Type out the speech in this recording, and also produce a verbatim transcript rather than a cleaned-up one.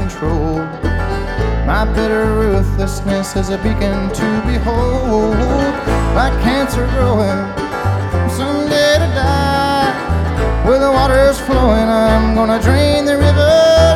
control. My bitter ruthlessness is a beacon to behold. Like cancer growing, someday to die. Where the water's flowing, I'm gonna drain the river.